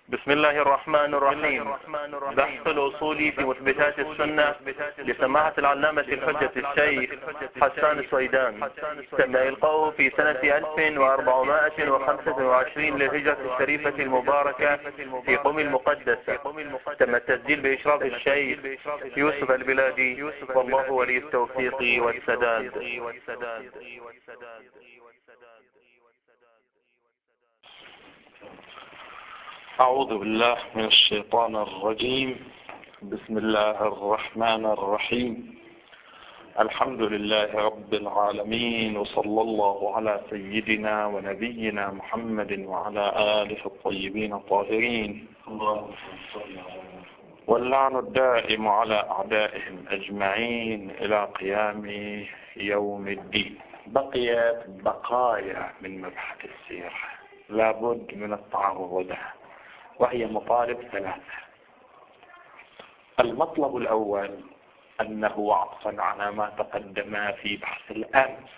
بسم الله الرحمن الرحيم. بحث الأصولي في مثبتات السنة لسماحة العلامة الحجة الشيخ حسان السويدان، تم إلقاؤه في سنة 1425 للهجرة الشريفة المباركة في قم المقدسة. تم التسجيل بإشراف الشيخ يوسف البلادي، والله ولي التوفيق والسداد. أعوذ بالله من الشيطان الرجيم. بسم الله الرحمن الرحيم. الحمد لله رب العالمين، وصلى الله على سيدنا ونبينا محمد وعلى آله الطيبين الطاهرين، واللعن الدائم على أعدائهم أجمعين إلى قيام يوم الدين. بقيت بقايا من مبحث السيرة لابد من التعرض لها، وهي مطالب ثلاثة. المطلب الأول أنه عطفا على ما تقدم في بحث الأمس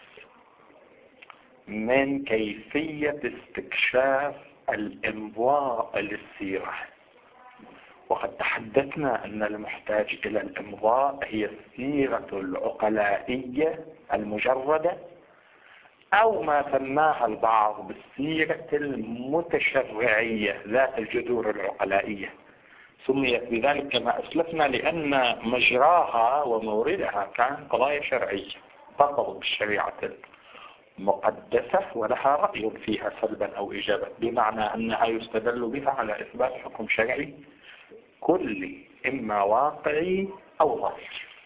من كيفية استكشاف الإمضاء للسيرة، وقد تحدثنا أن المحتاج إلى الإمضاء هي السيرة العقلائية المجردة، أو ما سماها البعض بالسيرة المتشرعية ذات الجذور العقلائية. سميت بذلك كما أسلفنا لأن مجراها وموردها كان قضايا شرعية ترتبط بالشريعة المقدسة ولها رأي فيها سلبا أو إيجابا، بمعنى أنها يستدل بها على إثبات حكم شرعي كلي، إما واقعي أو ظاهري.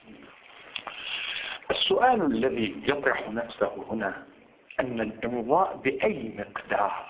السؤال الذي يطرح نفسه هنا أن الإمضاء بأي مقدار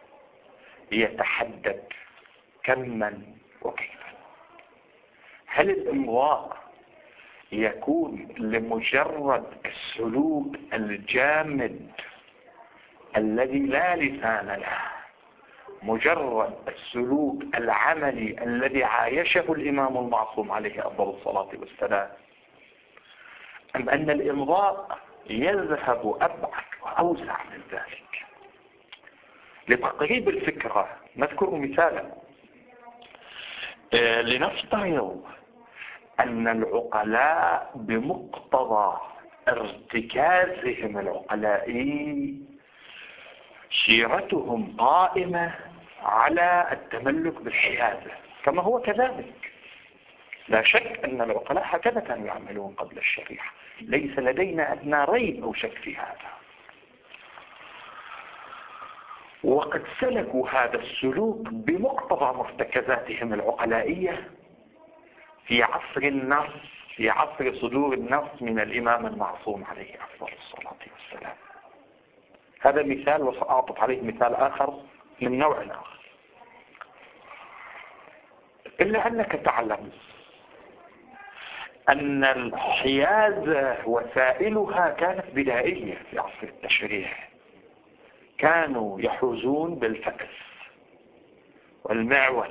يتحدد كما وكيفا؟ هل الإمضاء يكون لمجرد السلوك الجامد الذي لا لسان له، مجرد السلوك العملي الذي عايشه الإمام المعصوم عليه أفضل الصلاة والسلام، أم أن الإمضاء يذهب أبعد وأوسع من ذلك؟ لتقريب الفكرة نذكر مثالا. لنفترض أن العقلاء بمقتضى ارتكازهم العقلائي سيرتهم قائمة على التملك بالحيازة كما هو كذلك. لا شك أن العقلاء هكذا كانوا يعملون قبل الشريعة، ليس لدينا أدنى ريب أو شك في هذا. وقد سلكوا هذا السلوك بمقتضى مرتكزاتهم العقلائية في عصر النص، في عصر صدور النص من الإمام المعصوم عليه أفضل الصلاة والسلام. هذا مثال، وسأعطف عليه مثال آخر من نوع آخر. إلا أنك تعلم أن الحيازة وسائلها كانت بدائية في عصر التشريع. كانوا يحوزون بالفأس والمعول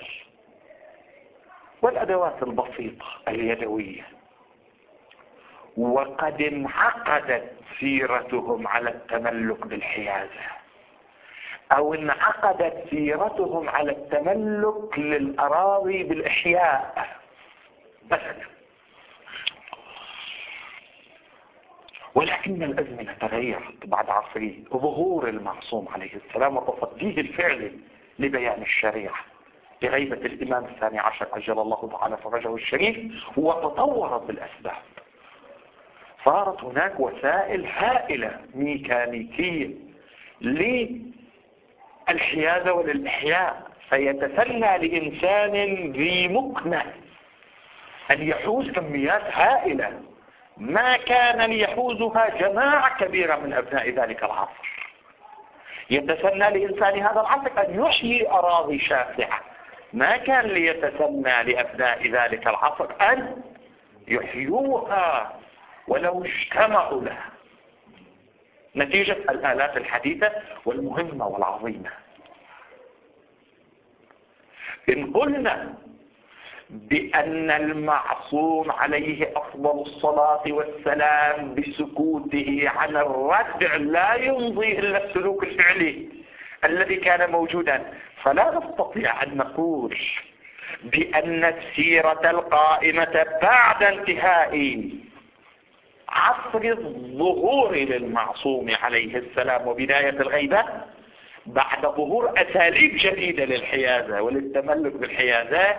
والأدوات البسيطة اليدوية، وقد انعقدت سيرتهم على التملك بالحيازة، أو انعقدت سيرتهم على التملك للأراضي بالإحياء مثلا. ولكن الأزمنة تغيرت بعد عصر ظهور المعصوم عليه السلام وتصديه الفعل لبيان الشريعة بغيبة الإمام الثاني عشر عجل الله تعالى فرجه الشريف، وتطورت الأسباب. صارت هناك وسائل هائلة ميكانيكية للحيازة وللإحياء، فيتسنى لإنسان ذي مكنة أن يحوز كميات هائلة ما كان ليحوزها جماعة كبيرة من أبناء ذلك العصر. يتسنى لإنسان هذا العصر أن يحيي أراضي شاسعة ما كان ليتسنى لأبناء ذلك العصر أن يحيوها ولو اجتمعوا لها، نتيجة الآلات الحديثة والمهمة والعظيمة. إن قلنا بأن المعصوم عليه أفضل الصلاة والسلام بسكوته عن الردع لا يمضي إلا السلوك الفعلي الذي كان موجودا. فلا نستطيع أن نقول بأن السيرة القائمة بعد انتهاء عصر الظهور للمعصوم عليه السلام وبداية الغيبة، بعد ظهور أساليب جديدة للحيازة وللتملك بالحيازة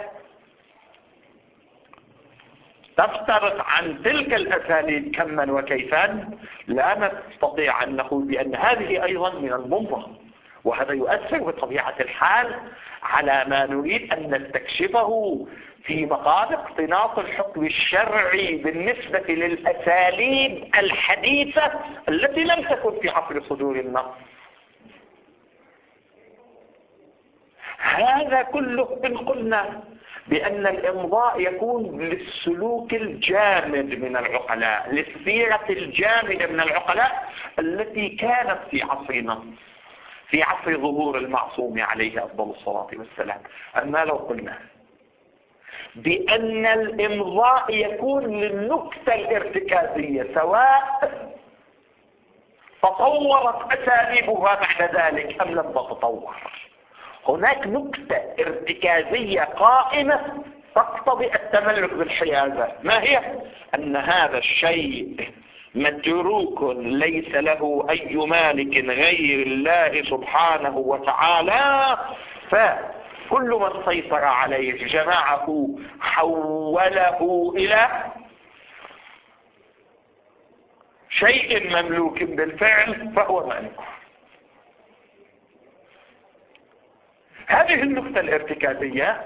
تفترق عن تلك الأساليب كما وكيفا، لا نستطيع أن نقول بأن هذه أيضا من المنظم. وهذا يؤثر بطبيعة الحال على ما نريد أن نستكشفه في مقام اقتناص الحكم الشرعي بالنسبة للأساليب الحديثة التي لم تكن في عصر صدور النص. هذا كله إن قلنا بأن الإمضاء يكون للسلوك الجامد من العقلاء، للسيرة الجامدة من العقلاء التي كانت في عصرنا، في عصر ظهور المعصوم عليه أفضل الصلاة والسلام. أما لو قلنا بأن الإمضاء يكون للنكتة الارتكازية، سواء تطورت أساليبها بعد ذلك أم لم تتطور، هناك نكتة ارتكازية قائمة تقتضي التملك بالحيازة. ما هي؟ أن هذا الشيء متروك ليس له أي مالك غير الله سبحانه وتعالى، فكل من سيطر عليه جمعه حوله إلى شيء مملوك بالفعل فهو مالكه. هذه النقطة الارتكازية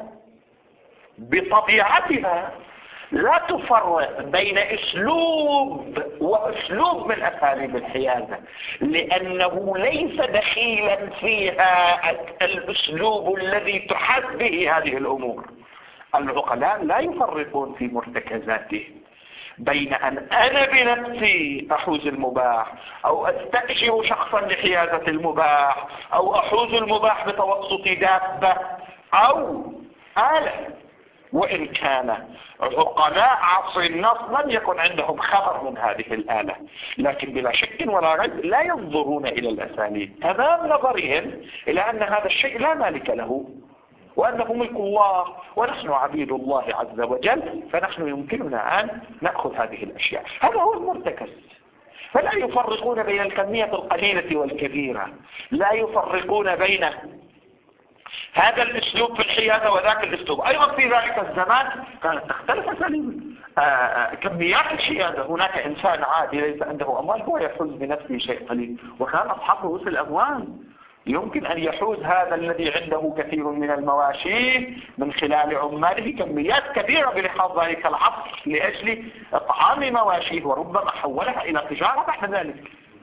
بطبيعتها لا تفرق بين اسلوب واسلوب من اساليب الحيازة، لانه ليس دخيلا فيها الاسلوب الذي تحاز به هذه الامور. العقلاء لا يفرقون في مرتكزاته بين ان انا بنفسي احوز المباح او استأجر شخصا لحيازة المباح او احوز المباح بتوسط دابة او آلة. وإن كان عقلاء عصر النص لم يكن عندهم خبر من هذه الآلة، لكن بلا شك ولا ريب لا ينظرون إلى الأساليب أمام نظرهم إلى أن هذا الشيء لا مالك له وأنه ملك الله ونحن عبيد الله عز وجل، فنحن يمكننا أن نأخذ هذه الأشياء. هذا هو المرتكز. فلا يفرقون بين الكمية القليلة والكبيرة، لا يفرقون بين هذا الاسلوب في الحيازة وذاك الاسلوب. ايضا في ذلك الزمان كانت تختلف اساليب كميات الحيازة. هناك انسان عادي ليس عنده اموال هو يحوز بنفسه شيء قليل، وكان اصحاب رؤوس الاموال يمكن ان يحوز هذا الذي عنده كثير من المواشي من خلال عماله كميات كبيرة بلحاظ ذلك العصر لاجل اطعام مواشيه، وربما حولها الى تجارة بعد ذلك.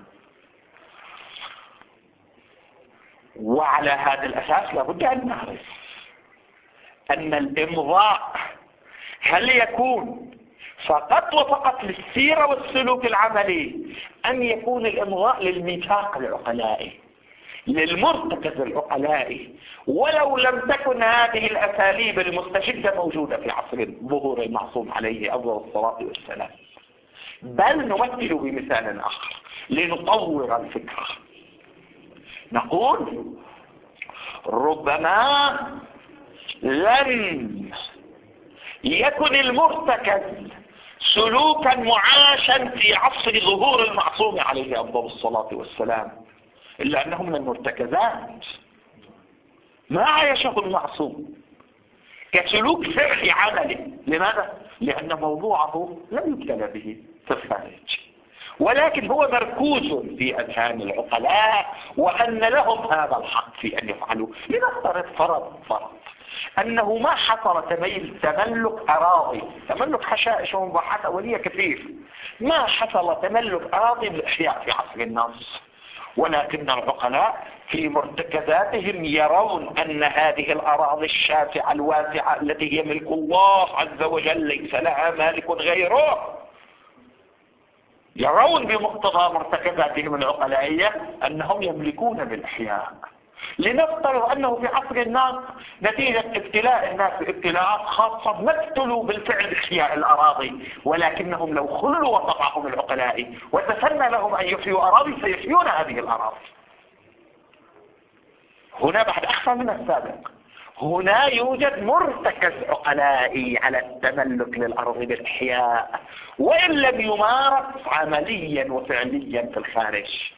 وعلى هذا الأساس لابد أن نعرف أن الإمضاء هل يكون فقط وفقط للسيرة والسلوك العملي، أم يكون الإمضاء للميثاق العقلائي، للمرتكز العقلائي، ولو لم تكن هذه الأساليب المستجدة موجودة في عصر ظهور المعصوم عليه أفضل الصلاة والسلام. بل نمثل بمثال آخر لنطور الفكرة. نقول ربما لم يكن المرتكز سلوكا معاشا في عصر ظهور المعصوم عليه أفضل الصلاة والسلام، إلا أنه من المرتكزات ما عايشه المعصوم كسلوك فعلي عملي. لماذا؟ لأن موضوعه لم يبتلى به في الخارج، ولكن هو مركوز في أذهان العقلاء وأن لهم هذا الحق في أن يفعلوا. لنفترض فرض أنه ما حصل تملك أراضي، تملك حشائش ومباحات أولية كثير، ما حصل تملك أراضي بالإحياء في عصر النص، ولكن العقلاء في مرتكزاتهم يرون أن هذه الأراضي الشاسعة الواسعة التي هي ملك الله عز وجل ليس لها مالك غيره، يرون بمقتضى مرتكزاتهم العقلائية أنهم يملكون بالإحياء. لنفترض أنه في عصر الناس نتيجة ابتلاء الناس ابتلاءات خاصة ما ابتلوا بالفعل إحياء الأراضي، ولكنهم لو خلوا وطبعهم العقلائي وتسنى لهم أن يحيوا أراضي سيحيون هذه الأراضي. هنا بعد أخفى من السابق. هنا يوجد مرتكز عقلائي على التملك للأرض بالإحياء، وإن لم يمارس عمليا وفعليا في الخارج.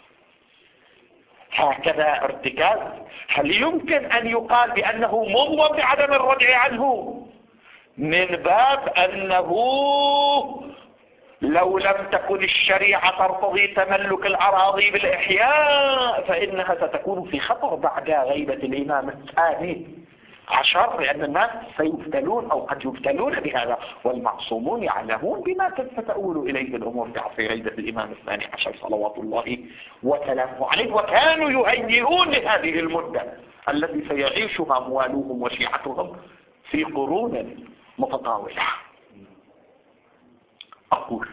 هكذا ارتكاز. هل يمكن أن يقال بأنه مضمن بعدم الرجع عنه؟ من باب أنه لو لم تكن الشريعة ترتضي تملك الأراضي بالإحياء فإنها ستكون في خطر بعد غيبة الإمام الثاني عشر، لأن الناس سيبتلون أو قد يبتلون بهذا، والمعصومون يعلمون بما تتأول إليه الأمور في عصر غيبة الإمام الثاني عشر صلوات الله وسلامه عليه، وكانوا يهيئون لهذه المدة التي سيعيشها موالوهم وشيعتهم في قرون متطاولة. أقول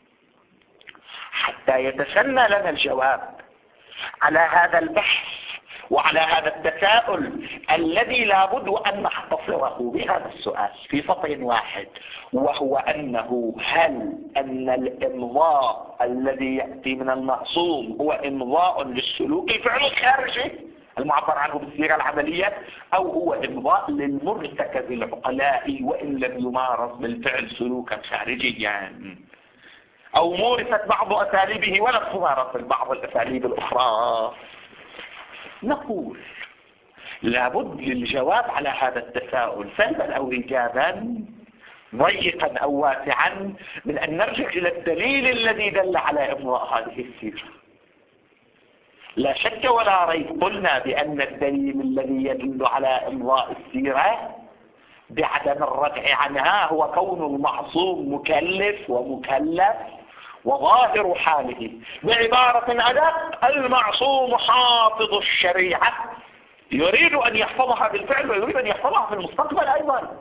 حتى يتسنى لنا الجواب على هذا البحث وعلى هذا التساؤل الذي لابد أن نختصره بهذا السؤال في سطر واحد، وهو أنه هل أن الإمضاء الذي يأتي من المعصوم هو إمضاء للسلوك الفعلي الخارجي المعبر عنه بالسيرة العملية، أو هو إمضاء للمرتكز العقلائي وإن لم يمارس بالفعل سلوكا خارجيا، أو مورست بعض أساليبه ولم تمارس بعض الأساليب الأخرى؟ نقول لابد للجواب على هذا التساؤل سلبا أو إيجابا، ضيقا أو واسعا، من أن نرجع إلى الدليل الذي دل على إمضاء هذه السيرة. لا شك ولا ريب قلنا بأن الدليل الذي يدل على إمضاء السيرة بعدم الرجع عنها هو كون المعصوم مكلف ومكلف وظاهر حاله. بعبارة أدق، المعصوم حافظ الشريعة يريد أن يحفظها بالفعل ويريد أن يحفظها في المستقبل أيضا،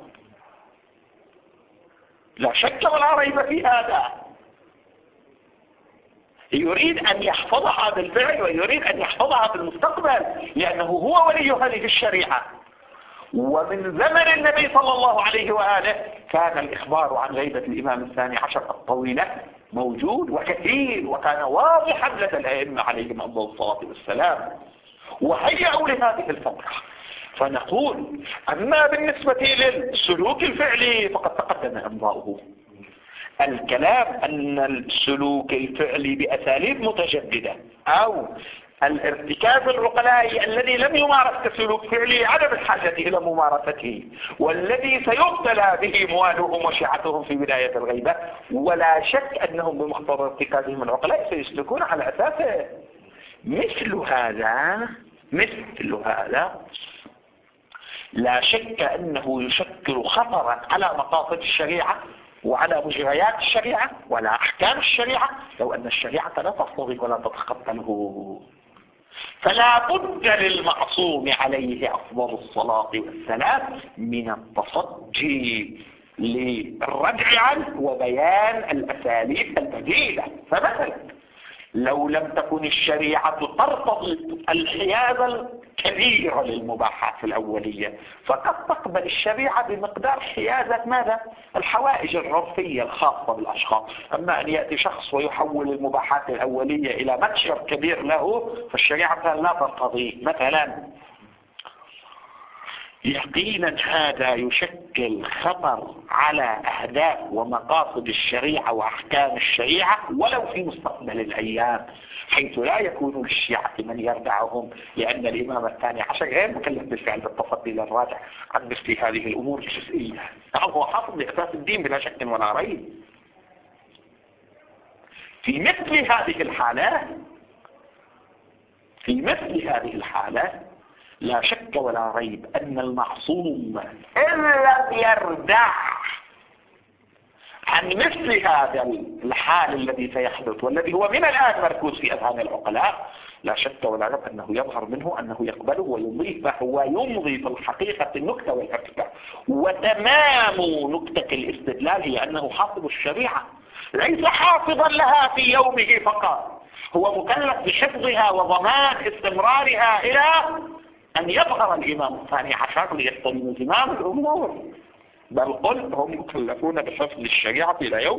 لا شك ولا ريب في هذا. يريد أن يحفظها بالفعل ويريد أن يحفظها في المستقبل، لأنه هو ولي هذه الشريعة. ومن زمن النبي صلى الله عليه وآله كان الإخبار عن غيبة الإمام الثاني عشر الطويلة موجود وكثير، وكان واضحا لدى الأئمة عليهم أفضل الصلاة والسلام، وهيئوا لهذه الفترة. فنقول أما بالنسبة للسلوك الفعلي فقد تقدم إمضاؤه. الكلام أن السلوك الفعلي بأساليب متجددة أو الارتكاز العقلائي الذي لم يمارس كسلوك فعلي عدم الحاجة إلى ممارسته، والذي سيبتلى به موالوهم وشيعتهم في بداية الغيبة، ولا شك أنهم بمقتضى ارتكازهم العقلائي سيسلكون على أساسه. مثل هذا لا شك أنه يشكل خطرا على مقاصد الشريعة وعلى مجريات الشريعة وعلى أحكام الشريعة لو أن الشريعة لا تقتضي ولا تتقبله. فلا بد للمعصوم عليه أفضل الصلاة والسلام من التصدي للرجع عنه وبيان الأساليب البديلة. فمثلا لو لم تكن الشريعة ترتضي الحياد الكبير للمباحات الأولية، فقد تقبل الشريعة بمقدار حيازة ماذا؟ الحوائج العرفية الخاصة بالأشخاص. أما أن يأتي شخص ويحول المباحات الأولية إلى متشر كبير له فالشريعة لا ترتضي. مثلا يقينا هذا يشكل خطر على أهداف ومقاصد الشريعة وأحكام الشريعة ولو في مستقبل الأيام، حيث لا يكون للشيعة من يردعهم، لأن الإمام الثاني عشر غير مكلف بالفعل بالتصدي للراجع عن مثل هذه الأمور الجزئية. نعم هو حافظ لأساس الدين بلا شك ولا ريب. في مثل هذه الحالة لا شك ولا ريب أن المعصوم إن لم يردع عن مثل هذا الحال الذي سيحدث والذي هو من الآن مركوز في أذهان العقلاء، لا شك ولا ريب أنه يظهر منه أنه يقبله ويضيفه ويمضي في الحقيقة النكتة والارتكاز. وتمام نكتة الاستدلال هي أنه حافظ الشريعة، ليس حافظا لها في يومه فقط، هو مكلف بحفظها وضمان استمرارها إلى أن يظهر الإمام الثاني عشر ليستلم زمام الأمور. بل قل هم مكلفون بحفظ الشريعة إلى يوم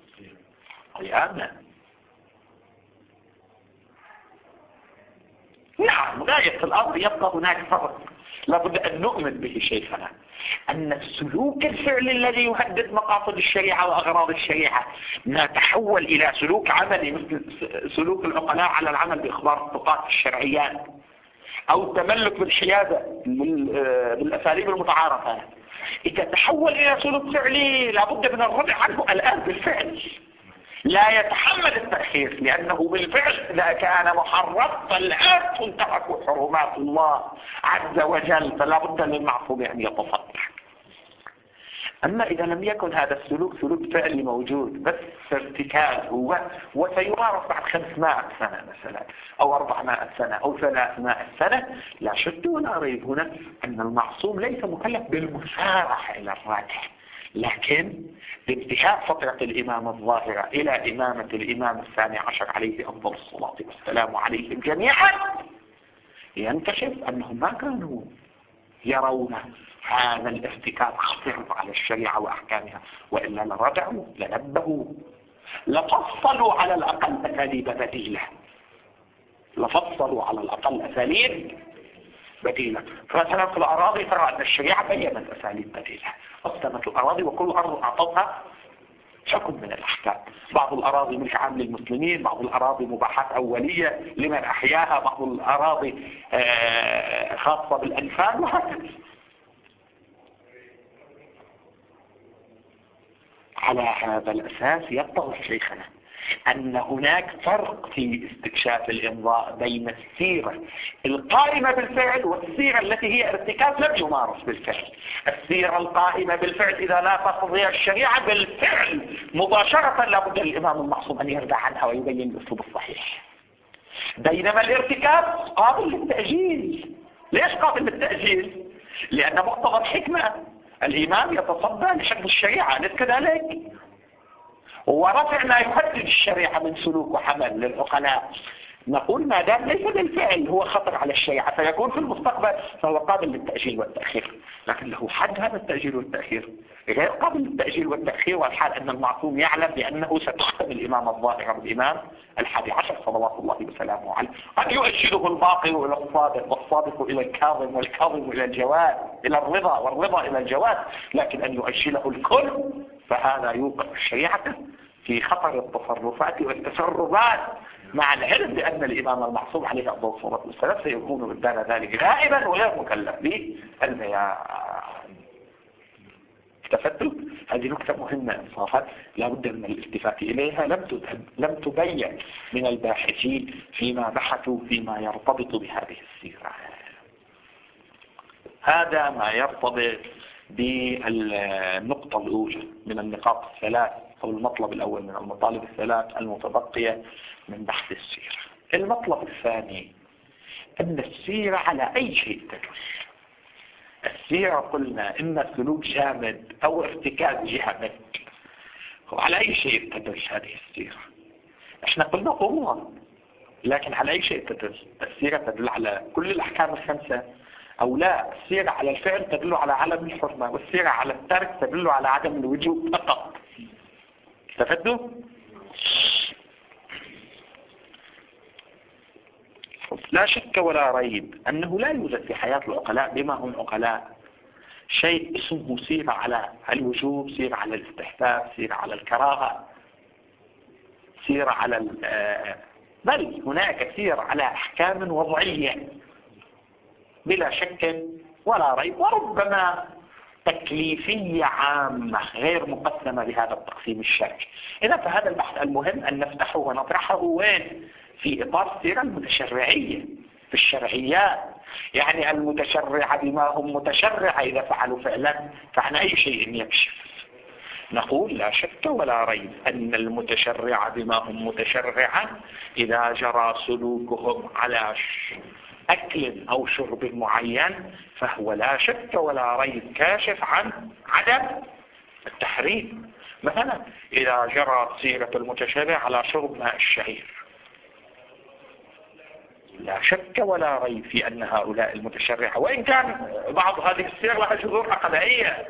القيامة. نعم، غاية الأمر يبقى هناك فرق لابد أن نؤمن به شيخنا، أن السلوك الفعلي الذي يهدد مقاصد الشريعة وأغراض الشريعة ما تحول إلى سلوك عملي مثل سلوك العقلاء على العمل بإخبار الطقات الشرعيات، أو التملك بالحيادة بالأساليب المتعارفة، إذا تحول إلى سلوك فعلي لابد من الردع عنه الآن بالفعل، لا يتحمل التأخير، لأنه بالفعل إذا كان محرم فالآن تنتهك حرمات الله عز وجل، فلا بد للمعصوم أن يتصدى. أما إذا لم يكن هذا السلوك سلوك فعلي موجود بس ارتكاز وسيمارس بعد 500 سنة مثلا أو 400 سنة أو 300 سنة، لا شك ولا ريب هنا أن المعصوم ليس مكلف بالمسارعة إلى الراجح، لكن بانتهاء فترة الإمامة الظاهرة إلى إمامة الإمام الثاني عشر عليه أفضل الصلاة والسلام عليهم جميعا ينكشف أنهم ما كانوا يرون هذا الارتكاب خطير على الشريعة وأحكامها، وإلا لرجعوا لنبهوا لفصلوا على الأقل أساليب بديلة، لفصلوا على الأقل أساليب بديلة. فمثلا في الأراضي ترى أن الشريعة بيّنت أساليب بديلة، قسمت الأراضي وكل أرض أعطتها حكم من الأحكام، بعض الأراضي ملك عام للمسلمين، بعض الأراضي مباحات أولية لمن أحياها، بعض الأراضي خاصة بالأنفال وهكذا. على هذا الأساس يتضح شيخنا أن هناك فرق في استكشاف الإمضاء بين السيرة القائمة بالفعل والسيرة التي هي ارتكاب لم يمارس بالفعل. السيرة القائمة بالفعل إذا لا تقضي الشريعة بالفعل مباشرة لابد للإمام المعصوم أن يرجع عنها ويبين الأسلوب الصحيح، بينما الارتكاب قابل للتأجيل. ليش قابل للتأجيل؟ لأن مقتضى الحكمة الإمام يتصدى لحفظ الشريعة، أليس كذلك؟ ورفع ما يهدد الشريعة من سلوك وحمل للعقلاء، نقول ما دام ليس بالفعل هو خطر على الشريعة فيكون في المستقبل فهو قابل للتأجيل والتأخير، لكن له حد هذا التأجيل والتأخير غير قابل للتأجيل والتأخير، والحال أن المعصوم يعلم بأنه ستختم الإمام الظاهرة بالإمام الحادي عشر صلوات الله وسلامه عليه، قد يؤجله الباطل إلى الصادق والصادق إلى الكاظم والكاظم إلى الجواد إلى الرضا والرضا إلى الجواد، لكن أن يؤجله الكل فهذا يوقف الشريعة في خطر التصرفات والتسربات، مع العلم بأن الإمام المعصوم عليه أفضل الصلاة والسلام سيكون قدام ذلك غائبا وغير مكلف بالبيان. التفتت هذه نكتة مهمة إنصافا لا بد من الالتفات إليها، لم تبين من الباحثين فيما بحثوا فيما يرتبط بهذه السيرة. هذا ما يرتبط بالنقطة الأولى من النقاط الثلاث أو المطلب الأول من المطالب الثلاث المتبقية من بحث السيرة. المطلب الثاني أن السيرة على أي شيء تدل. السيرة قلنا إما سلوك جامد أو ارتكاب جامد، وعلى أي شيء تدل هذه السيرة؟ احنا قلنا أمور، لكن على أي شيء تدل؟ السيرة تدل على كل الأحكام الخمسة أو لا؟ السيرة على الفعل تدل على عدم الحرمة، والسيرة على الترك تدل على عدم الوجوب فقط. استفدتوا؟ لا شك ولا ريب أنه لا يوجد في حياة العقلاء بما هم عقلاء شيء اسمه سيرة على الوجوب، سيرة على الاستحباب، سيرة على الكراهة، سيرة على بل هناك سيرة على أحكام وضعية بلا شك ولا ريب، وربما تكليفية عامة غير مقسمة بهذا التقسيم الشرعي. إذا فهذا البحث المهم أن نفتحه ونطرحه وين؟ في إطار السيرة المتشرعية في الشرعيات، يعني المتشرعة بما هم متشرعة إذا فعلوا فعلا فعن أي شيء يكشف. نقول لا شك ولا ريب أن المتشرعة بما هم متشرعة إذا جرى سلوكهم على أكل أو شرب معين فهو لا شك ولا ريب كاشف عن عدم التحريم. مثلا إذا جرى سيرة المتشرع على شرب ماء الشعير لا شك ولا ريب في أن هؤلاء المتشرعة، وإن كان بعض هذه السير لها جذور عقدائية،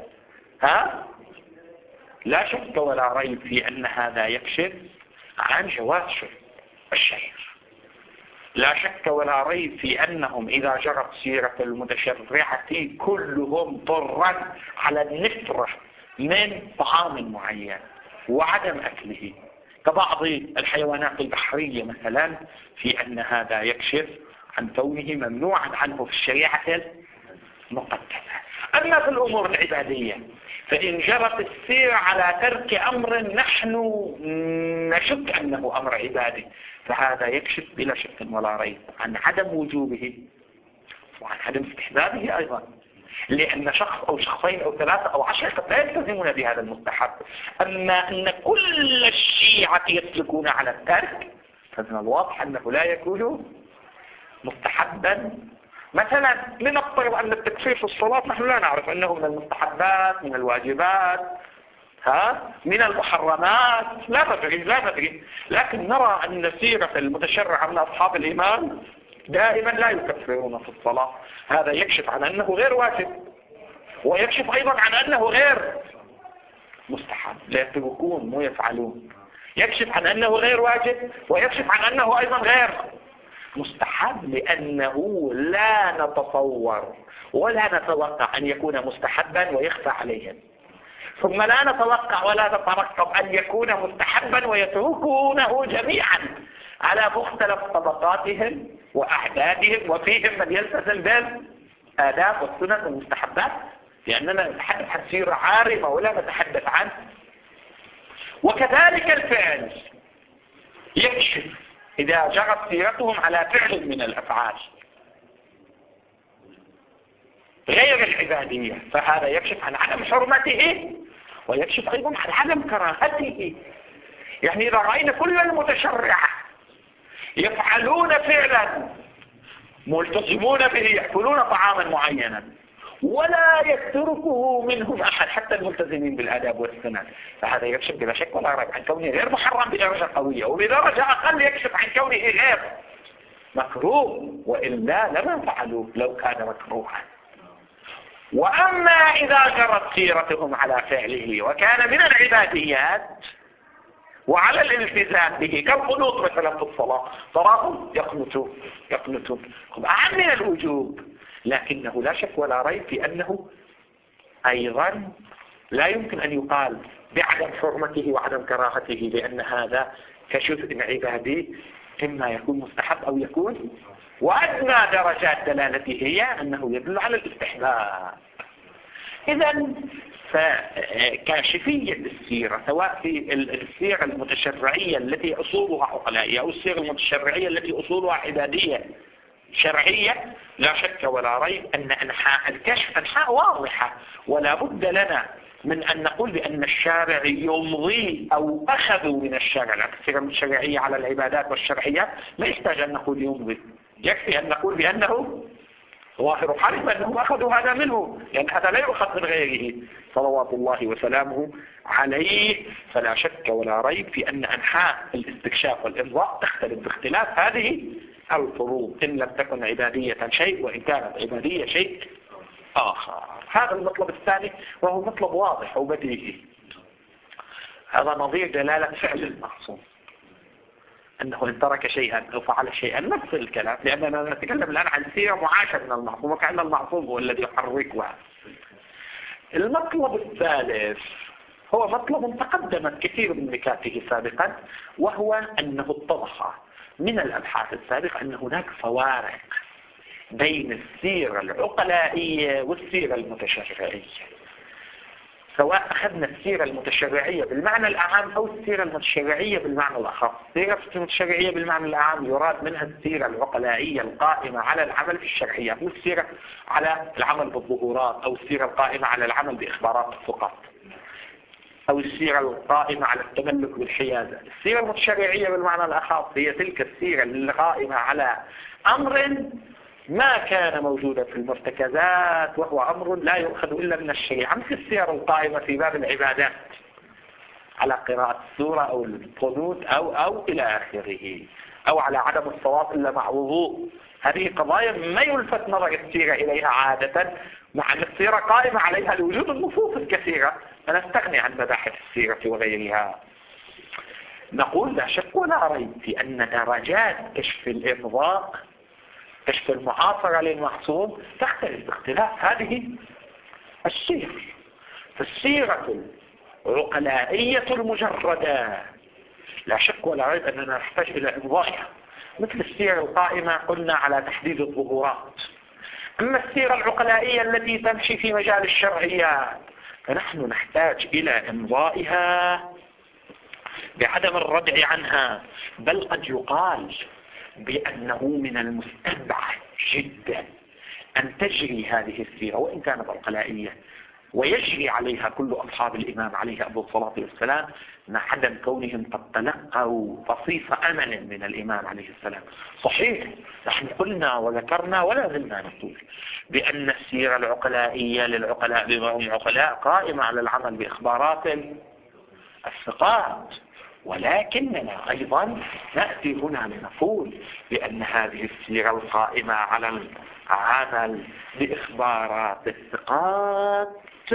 لا شك ولا ريب في أن هذا يكشف عن جواز شرب الشعير. لا شك ولا ريب في أنهم إذا جرت سيرة المتشرعة كلهم ضرا على النفرة من طعام معين وعدم أكله، كبعض الحيوانات البحرية مثلا، في أن هذا يكشف عن كونه ممنوعا عنه في الشريعة المقدسة. أما في الأمور العبادية فإن جرت السيرة على ترك أمر نحن نشك أنه أمر عبادي، فهذا يكشف بلا شك ولا ريب عن عدم وجوبه وعن عدم استحبابه أيضا، لأن شخص أو شخصين أو ثلاثة أو 10 قد لا يلتزمون بهذا المستحب. أما أن كل الشيعة يسلكون على الترك فمن الواضح أنه لا يكون مستحبا. مثلا لنفترض أن التكفير في الصلاة نحن لا نعرف أنه من المستحبات، من الواجبات، من المحرمات، لا ندري، لكن نرى أن سيرة المتشرعة من أصحاب الإيمان دائما لا يكفرون في الصلاة. هذا يكشف عن أنه غير واجب، ويكشف أيضا عن أنه غير مستحب، لا يتركون ويفعلون. يكشف عن أنه غير واجب، ويكشف عن أنه أيضا غير مستحب، لأنه لا نتصور ولا نتوقع أن يكون مستحبا ويخفى عليهم، ثم لا نتوقع ولا نترقب أن يكون مستحبا ويتركونه جميعا على مختلف طبقاتهم وأعدادهم، وفيهم من يلتزم بالآداب والسنن والمستحبات، لأننا نتحدث عن سيرة عارمة ولا نتحدث عنه. وكذلك الفعل يكشف إذا جرت سيرتهم على فعل من الأفعال غير العبادية، فهذا يكشف عن عدم حرمته ويكشف أيضا عن عدم كراهته. يعني إذا رأينا كل المتشرعة يفعلون فعلا ملتزمون به، يأكلون طعاما معينا ولا يتركه منهم أحد حتى الملتزمين بالآداب والسنن، فهذا يكشف بلا شك ولا ريب عن كونه غير محرم بدرجة قوية، وبدرجة أقل يكشف عن كونه غير مكروه، وإلا لما فعلوه لو كان مكروها. وأما إذا جرت سيرتهم على فعله وكان من العباديات وعلى الالتزام به كالقنوط مثلا في الصلاة، تراهم يقنطون أعم من الوجوب، لكنه لا شك ولا ريب في أنه أيضا لا يمكن أن يقال بعدم حرمته وعدم كراهته، لأن هذا كشيء عبادي إما يكون مستحب أو يكون، وأدنى درجات دلالته هي أنه يدل على الاستحباب. إذا فكاشفية السيرة سواء في السيرة المتشرعية التي أصولها عقلائية أو السيرة المتشرعية التي أصولها عبادية شرعية، لا شك ولا ريب أن أنحاء الكشف أنحاء واضحة، ولا بد لنا من أن نقول بأن الشارع يمضي أو أخذوا من الشارع. السيرة المتشرعية على العبادات والشرعيات لا يحتاج أن نقول يمضي، يكفي أن نقول بأنه ظاهر حالهم أنهم أخذوا هذا منه، لأن هذا لا يؤخذ من غيره صلوات الله وسلامه عليه. فلا شك ولا ريب في أن أنحاء الاستكشاف والإمضاء تختلف باختلاف هذه الفروض، إن لم تكن عبادية شيء وإن كانت عبادية شيء آخر. هذا المطلب الثاني وهو مطلب واضح وبديهي، هذا نظير دلالة فعل المعصوم، أنه إن ترك شيئا أو فعل شيئا نفس الكلام، لأننا نتكلم الآن عن سيرة معاشة من المعصوم وكأن المعصوم هو الذي يحركها. المطلب الثالث هو مطلب تقدمت كثير من نكاته سابقا، وهو أنه اتضح من الأبحاث السابقة أن هناك فوارق بين السيرة العقلائية والسيرة المتشرعية، سواء أخذنا السيرة المتشرعية بالمعنى الأعام أو السيرة المتشرعية بالمعنى الأخص. السيرة المتشرعية بالمعنى الأعام يراد منها السيرة العقلائية القائمة على العمل في الشرعيات، مو السيرة على العمل بالظهورات أو السيرة القائمة على العمل بإخبارات الفقط أو السيرة القائمة على التملك بالحيازة. السيرة المتشرعية بالمعنى الأخص هي تلك السيرة القائمة على أمر ما كان موجودا في المرتكزات، وهو أمر لا يؤخذ إلا من الشريعة، مثل السيرة القائمة في باب العبادات على قراءة السورة أو القنوت أو إلى آخره، أو على عدم الصلاة إلا مع وضوء. هذه قضايا ما يلفت نظر السيرة إليها عادة، مع أن السيرة قائمة عليها لوجود النصوص الكثيرة، فنستغني عن مباحث السيرة وغيرها. نقول لا شك ولا ريب في أن درجات كشف الإمضاء، كشف المعاصرة للمعصوم، تختلف باختلاف هذه السير. فالسيرة العقلائية المجردة لا شك ولا ريب أننا نحتاج إلى إمضائها، مثل السيرة القائمة قلنا على تحديد الظهورات. أما السيرة العقلائية التي تمشي في مجال الشرعيات فنحن نحتاج إلى إمضائها بعدم الردع عنها، بل قد يقال بأنه من المستبعد جدا أن تجري هذه السيرة وإن كانت عقلائية ويجري عليها كل أصحاب الإمام عليه أفضل الصلاة والسلام، مع عدم كونهم قد تلقوا بصيص أمل من الإمام عليه السلام. صحيح نحن قلنا وذكرنا ولا زلنا نقول بأن السيرة العقلائية للعقلاء بما هم عقلاء قائمة على العمل بإخبارات الثقات، ولكننا أيضا نأتي هنا لنقول بأن هذه السيرة القائمة على العمل بإخبارات الثقات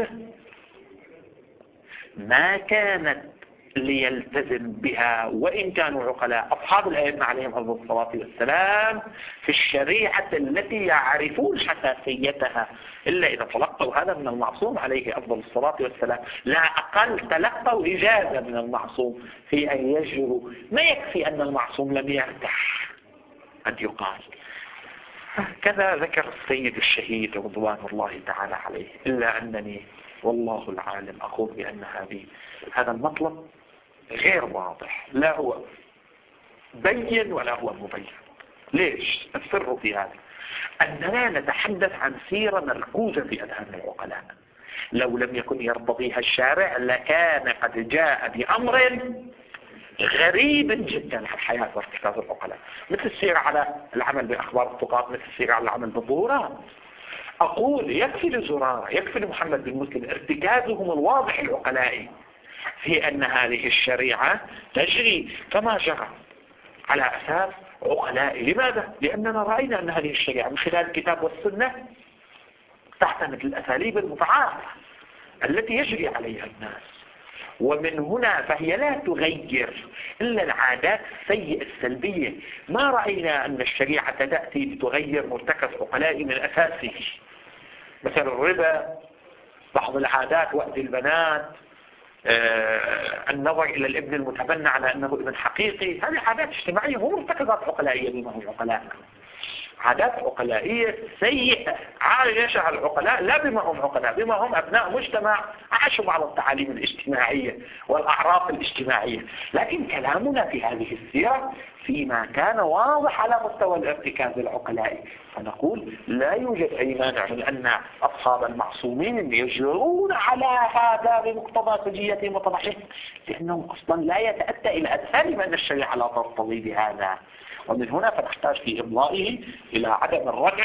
ما كانت ليلتزم بها وإن كانوا عقلاء أصحاب الأئمة عليهم أفضل الصلاة والسلام في الشريعة التي يعرفون حساسيتها، إلا إذا تلقوا هذا من المعصوم عليه أفضل الصلاة والسلام. لا أقل تلقوا إجازة من المعصوم في أن يجروا، ما يكفي أن المعصوم لم يرتاح قد يقال. كذا ذكر السيد الشهيد رضوان الله تعالى عليه، إلا أنني والله العالم أقول بأن هذا المطلب غير واضح، لا هو بين ولا هو مبين. ليش؟ السر في هذا أننا نتحدث عن سيرة مركوزة في أذهان العقلاء، لو لم يكن يرتضيها الشارع لكان قد جاء بأمر غريب جدا عن حياة وارتكاز العقلاء، مثل السيرة على العمل بأخبار الثقات، مثل السيرة على العمل بالظهورات. أقول يكفي لزرارة، يكفي لمحمد بن مسلم ارتكازهم الواضح العقلائي في أن هذه الشريعة تجري كما جرى على أساس عقلائي. لماذا؟ لأننا رأينا أن هذه الشريعة من خلال الكتاب والسنة تعتمد الأساليب المتعارفة التي يجري عليها الناس، ومن هنا فهي لا تغير إلا العادات السيئة السلبية. ما رأينا أن الشريعة تأتي لتغير مرتكز عقلائي من أساسه، مثل الربا، بعض العادات وأد البنات، النظر إلى الابن المتبنى على أنه ابن حقيقي، هذه عادات اجتماعية مو مرتكزات عقلائية بما هم عقلاء، عادات عقلائية سيئة عايشها العقلاء لا بما هم عقلاء، بما هم أبناء مجتمع عاشوا بعض التعاليم الاجتماعية والأعراف الاجتماعية. لكن كلامنا في هذه السيرة فيما كان واضح على مستوى الارتكاز العقلائي، فنقول لا يوجد أي مانع من أن أصحاب المعصومين يجرون على هذا بمقتضى سجيتهم وطبعهم، لأنهم أصلا لا يتأتى إلى أذهانهم أن الشريعة لا ترتضي بهذا. ومن هنا فنحتاج في إمضائه إلى عدم الردع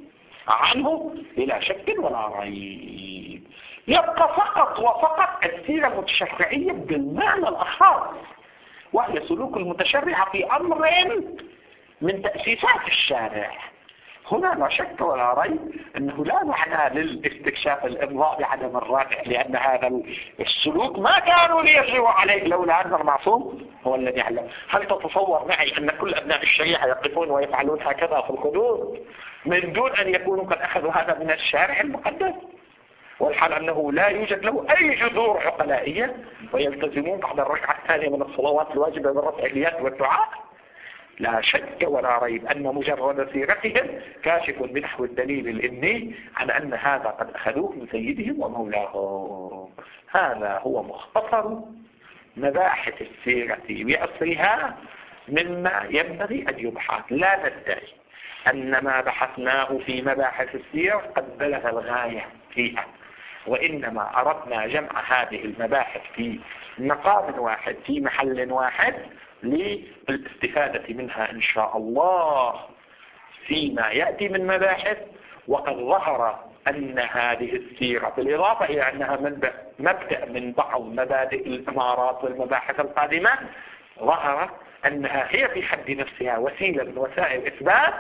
عنه بلا شك ولا ريب. يبقى فقط وفقط السيرة المتشرعية بالمعنى الأخر، وهي سلوك المتشرع في أمر من تأسيسات الشارع. هنا لا شك ولا ريب أنه لا معنى للاستكشاف الإمضاء بعدم الردع، لأن هذا السلوك ما كانوا ليجروا عليه لولا أن المعصوم هو الذي علم. هل تتصور معي أن كل أبناء الشريعة يقفون ويفعلون هكذا في الحدود من دون أن يكونوا قد أخذوا هذا من الشارع المقدس، والحال أنه لا يوجد له أي جذور عقلائية، ويلتزمون بعد الركعة الثانية من الصلوات الواجبة بالرفع اليد والدعاء؟ لا شك ولا ريب أن مجرد سيرتهم كاشف بنحو الدليل الإني عن أن هذا قد أخذوه من سيدهم ومولاهم. هذا هو مختصر مباحث السيرة بأصلها مما ينبغي أن يبحث. لا ندعي أن ما بحثناه في مباحث السير قد بلغ الغاية فيها، وإنما أردنا جمع هذه المباحث في مقام واحد في محل واحد للاستفادة منها إن شاء الله فيما يأتي من مباحث. وقد ظهر أن هذه السيرة بالإضافة إلى أنها مبدأ من بعض مبادئ الإمارات والمباحث القادمة، ظهر أنها هي في حد نفسها وسيلة من وسائل إثبات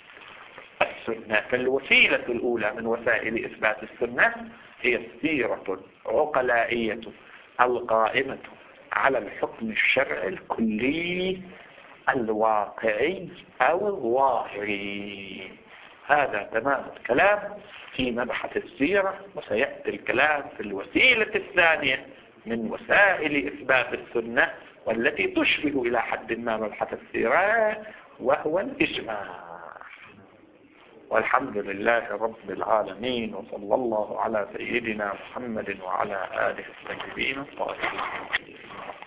السنة. فالوسيلة الأولى من وسائل إثبات السنة هي السيرة العقلائية القائمة على الحكم الشرعي الكلي الواقعي أو الظاهري. هذا تمام الكلام في مبحث السيرة، وسيأتي الكلام في الوسيلة الثانية من وسائل إثبات السنة والتي تشبه إلى حد ما مبحث السيرة، وهو الإجماع. والحمد لله رب العالمين، وصلى الله على سيدنا محمد وعلى آله الطيبين الطاهرين.